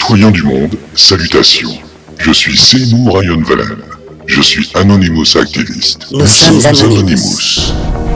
Citoyens du monde, salutations. Je suis Seymour Ryan Valen. Je suis Anonymous activiste. Nous sommes Anonymous.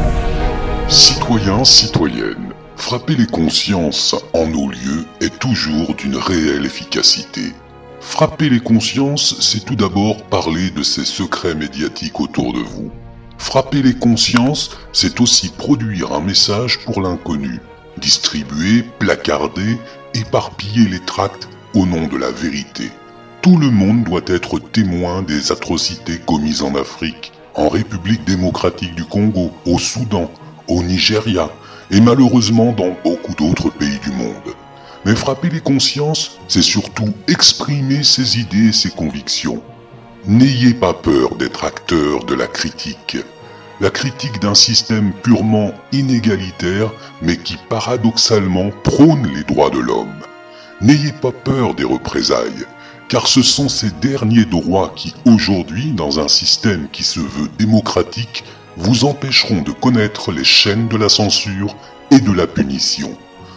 Citoyens, citoyennes, frapper les consciences en nos lieux est toujours d'une réelle efficacité. Frapper les consciences, c'est tout d'abord parler de ces secrets médiatiques autour de vous. Frapper les consciences, c'est aussi produire un message pour l'inconnu, distribuer, placarder, éparpiller les tracts au nom de la vérité. Tout le monde doit être témoin des atrocités commises en Afrique, en République démocratique du Congo, au Soudan, au Nigeria et malheureusement dans beaucoup d'autres pays du monde. Mais frapper les consciences, c'est surtout exprimer ses idées et ses convictions. N'ayez pas peur d'être acteur de la critique d'un système purement inégalitaire, mais qui paradoxalement prône les droits de l'homme. N'ayez pas peur des représailles, car ce sont ces derniers droits qui, aujourd'hui, dans un système qui se veut démocratique, vous empêcheront de connaître les chaînes de la censure et de la punition.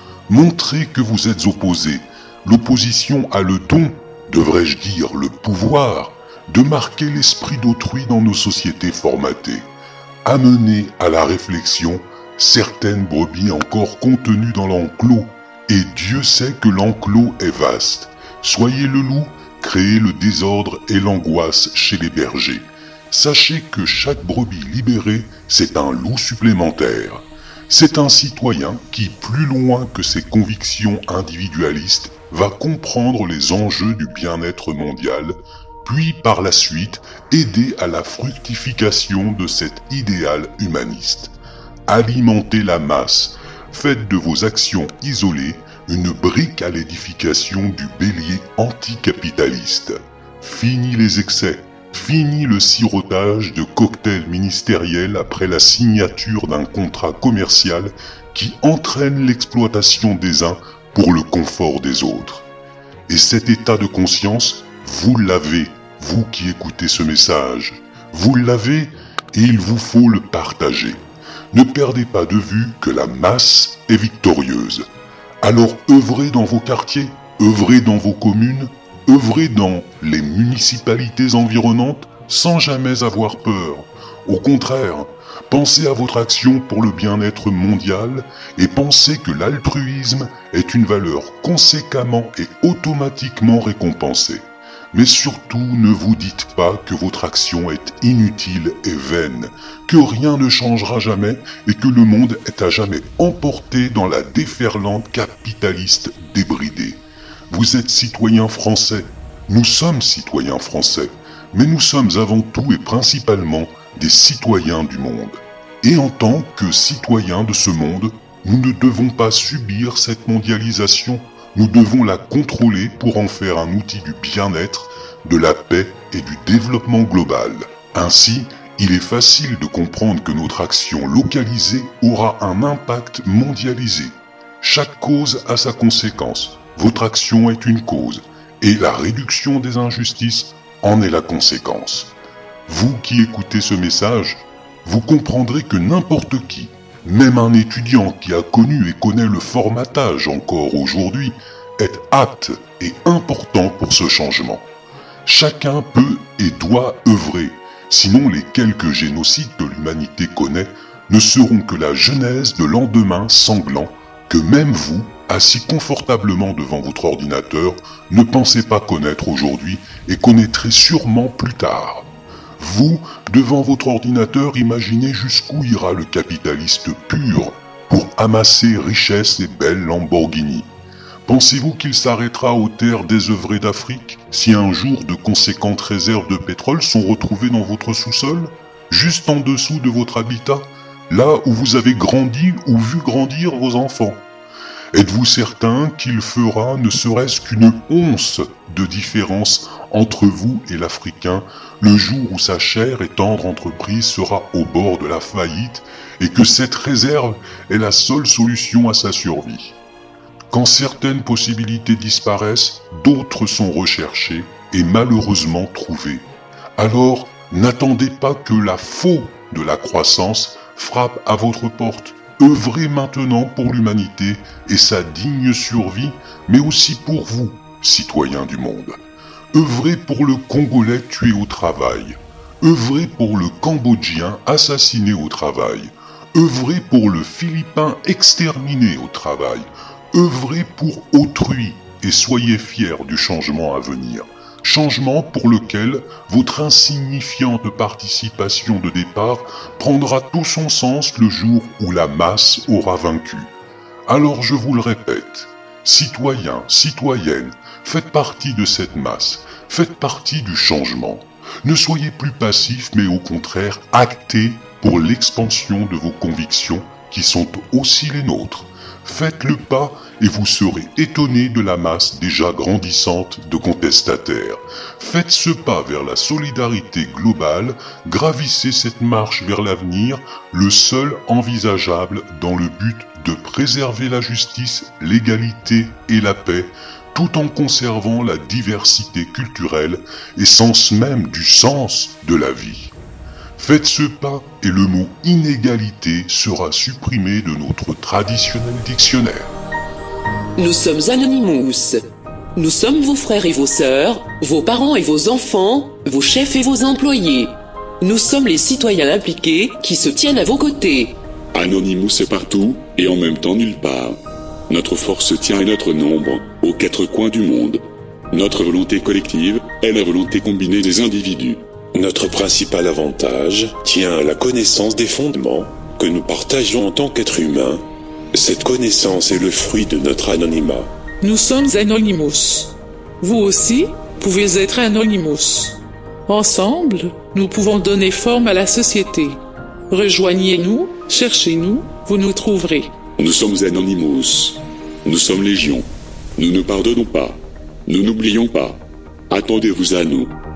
Montrez que vous êtes opposé. L'opposition a le don, devrais-je dire le pouvoir, de marquer l'esprit d'autrui dans nos sociétés formatées. Amenez à la réflexion certaines brebis encore contenues dans l'enclos, et Dieu sait que l'enclos est vaste. Soyez le loup, créez le désordre et l'angoisse chez les bergers. Sachez que chaque brebis libérée, c'est un loup supplémentaire. C'est un citoyen qui, plus loin que ses convictions individualistes, va comprendre les enjeux du bien-être mondial, puis par la suite aider à la fructification de cet idéal humaniste. Alimentez la masse, faites de vos actions isolées une brique à l'édification du bélier anticapitaliste. Fini les excès, fini le sirotage de cocktails ministériels après la signature d'un contrat commercial qui entraîne l'exploitation des uns pour le confort des autres. Et cet état de conscience, vous l'avez, vous qui écoutez ce message. Vous l'avez et il vous faut le partager. Ne perdez pas de vue que la masse est victorieuse. Alors œuvrez dans vos quartiers, œuvrez dans vos communes, œuvrez dans les municipalités environnantes sans jamais avoir peur. Au contraire, pensez à votre action pour le bien-être mondial et pensez que l'altruisme est une valeur conséquemment et automatiquement récompensée. Mais surtout, ne vous dites pas que votre action est inutile et vaine, que rien ne changera jamais et que le monde est à jamais emporté dans la déferlante capitaliste débridée. Vous êtes citoyens français, nous sommes citoyens français, mais nous sommes avant tout et principalement des citoyens du monde. Et en tant que citoyens de ce monde, nous ne devons pas subir cette mondialisation. Nous devons la contrôler pour en faire un outil du bien-être, de la paix et du développement global. Ainsi, il est facile de comprendre que notre action localisée aura un impact mondialisé. Chaque cause a sa conséquence. Votre action est une cause, et la réduction des injustices en est la conséquence. Vous qui écoutez ce message, vous comprendrez que n'importe qui, même un étudiant qui a connu et connaît le formatage encore aujourd'hui, est apte et important pour ce changement. Chacun peut et doit œuvrer, sinon les quelques génocides que l'humanité connaît ne seront que la genèse de lendemains sanglants que même vous, assis confortablement devant votre ordinateur, ne pensez pas connaître aujourd'hui et connaîtrez sûrement plus tard. Vous, devant votre ordinateur, imaginez jusqu'où ira le capitaliste pur pour amasser richesses et belles Lamborghini. Pensez-vous qu'il s'arrêtera aux terres désœuvrées d'Afrique si un jour de conséquentes réserves de pétrole sont retrouvées dans votre sous-sol, juste en dessous de votre habitat, là où vous avez grandi ou vu grandir vos enfants? Êtes-vous certain qu'il fera ne serait-ce qu'une once de différence entre vous et l'Africain le jour où sa chère et tendre entreprise sera au bord de la faillite et que cette réserve est la seule solution à sa survie? Quand certaines possibilités disparaissent, d'autres sont recherchées et malheureusement trouvées. Alors, n'attendez pas que la faux de la croissance frappe à votre porte. Œuvrez maintenant pour l'humanité et sa digne survie, mais aussi pour vous, citoyens du monde. Œuvrez pour le Congolais tué au travail. Œuvrez pour le Cambodgien assassiné au travail. Œuvrez pour le Philippin exterminé au travail. Œuvrez pour autrui et soyez fiers du changement à venir. Changement pour lequel votre insignifiante participation de départ prendra tout son sens le jour où la masse aura vaincu. Alors je vous le répète, citoyens, citoyennes, faites partie de cette masse, faites partie du changement. Ne soyez plus passifs mais au contraire actés pour l'expansion de vos convictions qui sont aussi les nôtres. Faites le pas et vous serez étonnés de la masse déjà grandissante de contestataires. Faites ce pas vers la solidarité globale, gravissez cette marche vers l'avenir, le seul envisageable dans le but de préserver la justice, l'égalité et la paix, tout en conservant la diversité culturelle, essence même du sens de la vie. Faites ce pas et le mot inégalité sera supprimé de notre traditionnel dictionnaire. Nous sommes Anonymous. Nous sommes vos frères et vos sœurs, vos parents et vos enfants, vos chefs et vos employés. Nous sommes les citoyens impliqués qui se tiennent à vos côtés. Anonymous est partout et en même temps nulle part. Notre force tient à notre nombre, aux quatre coins du monde. Notre volonté collective est la volonté combinée des individus. Notre principal avantage tient à la connaissance des fondements que nous partageons en tant qu'êtres humains. Cette connaissance est le fruit de notre anonymat. Nous sommes Anonymous. Vous aussi pouvez être Anonymous. Ensemble, nous pouvons donner forme à la société. Rejoignez-nous, cherchez-nous, vous nous trouverez. Nous sommes Anonymous. Nous sommes Légion. Nous ne pardonnons pas. Nous n'oublions pas. Attendez-vous à nous.